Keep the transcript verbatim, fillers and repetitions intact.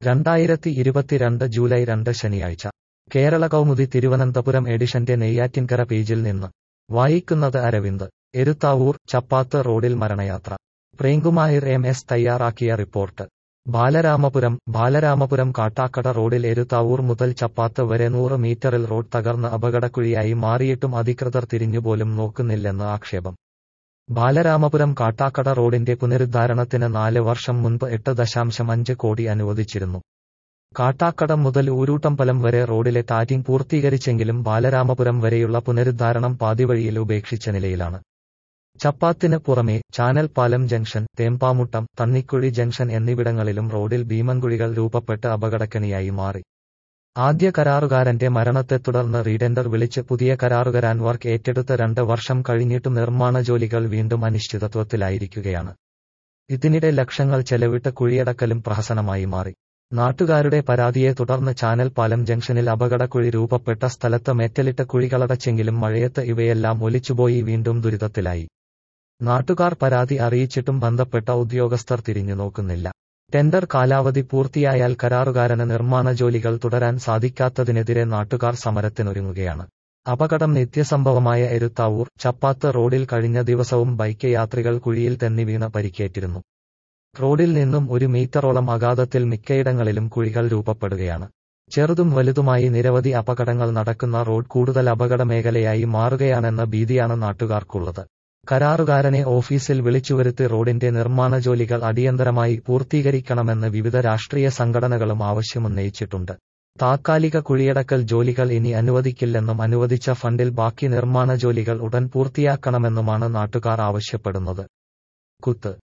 രണ്ടായിരത്തി ഇരുപത്തിരണ്ട് ജൂലൈ രണ്ട് ശനിയാഴ്ച കേരള കൗമുദി തിരുവനന്തപുരം എഡിഷന്റെ നെയ്യാറ്റിൻകര പേജിൽ നിന്ന് വായിക്കുന്നത് അരവിന്ദ്. എരുത്താവൂർ ചപ്പാത്ത് റോഡിൽ മരണയാത്ര. പ്രേംകുമാർ എം എസ് തയ്യാറാക്കിയ റിപ്പോർട്ട്. ബാലരാമപുരം ബാലരാമപുരം കാട്ടാക്കട റോഡിൽ എരുത്താവൂർ മുതൽ ചപ്പാത്ത് വരെ നൂറ് മീറ്ററിൽ റോഡ് തകർന്ന് അപകടക്കുഴിയായി മാറിയിട്ടും അധികൃതർ തിരിഞ്ഞുപോലും നോക്കുന്നില്ലെന്ന് ആക്ഷേപം. ബാലരാമപുരം കാട്ടാക്കട റോഡിന്റെ പുനരുദ്ധാരണത്തിന് നാല് വർഷം മുൻപ് എട്ട് ദശാംശം അഞ്ച് കോടി അനുവദിച്ചിരുന്നു. കാട്ടാക്കട മുതൽ ഊരൂട്ടമ്പലം വരെ റോഡിലെ ടാറ്റിംഗ് പൂർത്തീകരിച്ചെങ്കിലും ബാലരാമപുരം വരെയുള്ള പുനരുദ്ധാരണം പാതിവഴിയിൽ ഉപേക്ഷിച്ച നിലയിലാണ്. ചപ്പാത്തിന് പുറമെ ചാനൽപാലം ജംഗ്ഷൻ, തേമ്പാമുട്ടം, തണ്ണിക്കുഴി ജംഗ്ഷൻ എന്നിവിടങ്ങളിലും റോഡിൽ ഭീമൻകുഴികൾ രൂപപ്പെട്ട് അപകടക്കണിയായി മാറി. ആദ്യ കരാറുകാരന്റെ മരണത്തെ തുടർന്ന് റീടെൻഡർ വിളിച്ച് പുതിയ കരാറുകാരൻ വർക്ക് ഏറ്റെടുത്ത് രണ്ട് വർഷം കഴിഞ്ഞിട്ടും നിർമ്മാണ ജോലികൾ വീണ്ടും അനിശ്ചിതത്വത്തിലായിരിക്കുകയാണ്. ഇതിനിടെ ലക്ഷങ്ങൾ ചെലവിട്ട് കുഴിയടക്കലും പ്രഹസനമായി മാറി. നാട്ടുകാരുടെ പരാതിയെ തുടർന്ന് ചാനൽപാലം ജംഗ്ഷനിൽ അപകടക്കുഴി രൂപപ്പെട്ട സ്ഥലത്ത് മെറ്റലിട്ട് കുഴികളടച്ചെങ്കിലും മഴയത്ത് ഇവയെല്ലാം ഒലിച്ചുപോയി വീണ്ടും ദുരിതത്തിലായി. നാട്ടുകാർ പരാതി അറിയിച്ചിട്ടും ബന്ധപ്പെട്ട ഉദ്യോഗസ്ഥർ തിരിഞ്ഞു നോക്കുന്നില്ല. ടെൻഡർ കാലാവധി പൂർത്തിയായാൽ കരാറുകാരന് നിർമ്മാണ ജോലികൾ തുടരാൻ സാധിക്കാത്തതിനെതിരെ നാട്ടുകാർ സമരത്തിനൊരുങ്ങുകയാണ്. അപകടം നിത്യസംഭവമായ എരുത്താവൂർ ചപ്പാത്ത് റോഡിൽ കഴിഞ്ഞ ദിവസവും ബൈക്ക് യാത്രികൾ കുഴിയിൽ തെന്നി വീണ് പരിക്കേറ്റിരുന്നു. റോഡിൽ നിന്നും ഒരു മീറ്ററോളം അഗാധത്തിൽ മിക്കയിടങ്ങളിലും കുഴികൾ രൂപപ്പെടുകയാണ്. ചെറുതും വലുതുമായി നിരവധി അപകടങ്ങൾ നടക്കുന്ന റോഡ് കൂടുതൽ അപകട മേഖലയായി മാറുകയാണെന്ന ഭീതിയാണ് നാട്ടുകാർക്കുള്ളത്. കരാറുകാരനെ ഓഫീസിൽ വിളിച്ചുവരുത്തി റോഡിന്റെ നിർമ്മാണ ജോലികൾ അടിയന്തരമായി പൂർത്തീകരിക്കണമെന്ന് വിവിധ രാഷ്ട്രീയ സംഘടനകളും ആവശ്യമുന്നയിച്ചിട്ടുണ്ട്. താത്കാലിക കുഴിയടക്കൽ ജോലികൾ ഇനി അനുവദിക്കില്ലെന്നും അനുവദിച്ച ഫണ്ടിൽ ബാക്കി നിർമ്മാണ ജോലികൾ ഉടൻ പൂർത്തിയാക്കണമെന്നുമാണ് നാട്ടുകാർ ആവശ്യപ്പെടുന്നത്. കുത്ത്